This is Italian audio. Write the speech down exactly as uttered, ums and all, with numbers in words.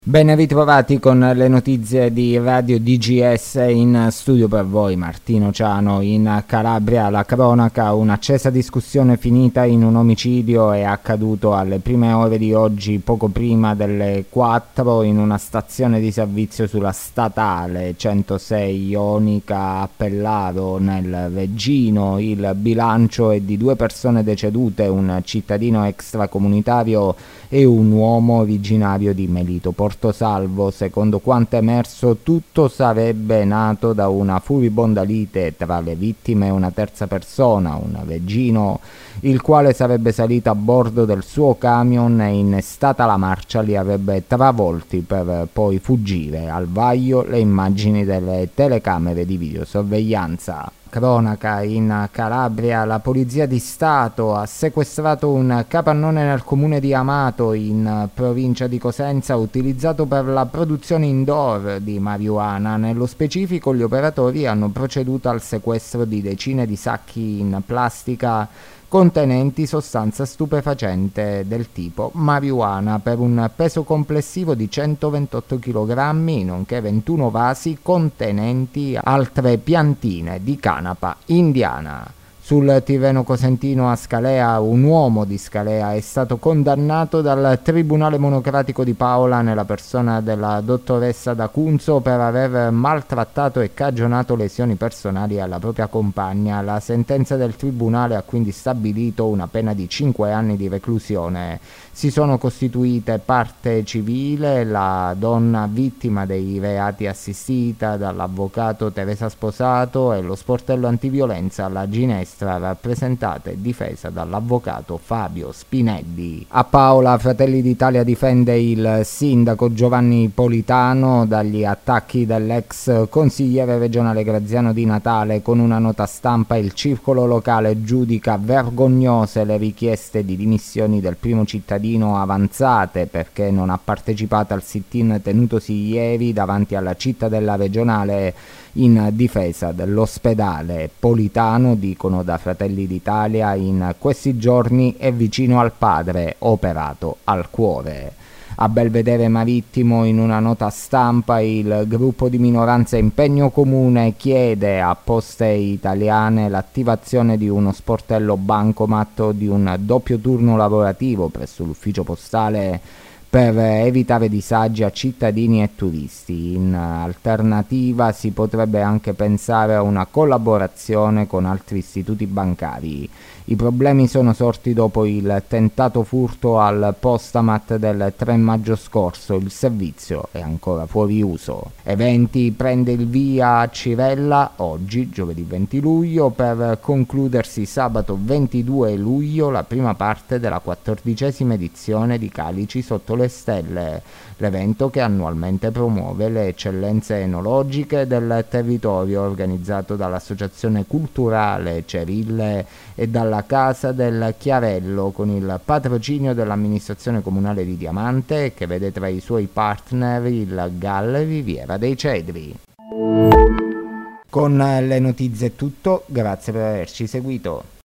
Ben ritrovati con le notizie di Radio D G S. In studio per voi Martino Ciano. In Calabria la cronaca: un'accesa discussione finita in un omicidio è accaduto alle prime ore di oggi, poco prima delle quattro, in una stazione di servizio sulla statale centosei Ionica a Pellaro nel Reggino. Il bilancio è di due persone decedute, un cittadino extracomunitario e un uomo originario di Melito Portosalvo. Secondo quanto emerso, tutto sarebbe nato da una furibonda lite tra le vittime e una terza persona, un reggino, il quale sarebbe salito a bordo del suo camion e, innestata la marcia, li avrebbe travolti per poi fuggire. Al vaglio le immagini delle telecamere di videosorveglianza. Cronaca in Calabria: la polizia di Stato ha sequestrato un capannone nel comune di Amato, in provincia di Cosenza, utilizzato per la produzione indoor di marijuana. Nello specifico, gli operatori hanno proceduto al sequestro di decine di sacchi in plastica contenenti sostanza stupefacente del tipo marijuana, per un peso complessivo di centoventotto chilogrammi, nonché ventuno vasi contenenti altre piantine di canapa indiana. Sul Tirreno Cosentino, a Scalea, un uomo di Scalea è stato condannato dal Tribunale Monocratico di Paola, nella persona della dottoressa D'Acunzo, per aver maltrattato e cagionato lesioni personali alla propria compagna. La sentenza del tribunale ha quindi stabilito una pena di cinque anni di reclusione. Si sono costituite parte civile la donna vittima dei reati, assistita dall'avvocato Teresa Sposato, e lo sportello antiviolenza La Ginestra, rappresentata e difesa dall'avvocato Fabio Spinelli. A Paola, Fratelli d'Italia difende il sindaco Giovanni Politano dagli attacchi dell'ex consigliere regionale Graziano Di Natale. Con una nota stampa, il circolo locale giudica vergognose le richieste di dimissioni del primo cittadino avanzate perché non ha partecipato al sit-in tenutosi ieri davanti alla cittadella regionale in difesa dell'ospedale. Politano, dicono da Fratelli d'Italia, in questi giorni è vicino al padre, operato al cuore. A Belvedere Marittimo, in una nota stampa, il gruppo di minoranza Impegno Comune chiede a Poste Italiane l'attivazione di uno sportello bancomat o di un doppio turno lavorativo presso l'ufficio postale per evitare disagi a cittadini e turisti. In alternativa si potrebbe anche pensare a una collaborazione con altri istituti bancari. I problemi sono sorti dopo il tentato furto al postamat del tre maggio scorso. Il servizio è ancora fuori uso. Eventi: prende il via a Cirella oggi, giovedì venti luglio, per concludersi sabato ventidue luglio la prima parte della quattordicesima edizione di Calici sotto le stelle, l'evento che annualmente promuove le eccellenze enologiche del territorio, organizzato dall'Associazione Culturale Cerille e dalla Casa del Chiarello, con il patrocinio dell'amministrazione comunale di Diamante, che vede tra i suoi partner il Gallery Riviera dei Cedri. Con le notizie è tutto, grazie per averci seguito.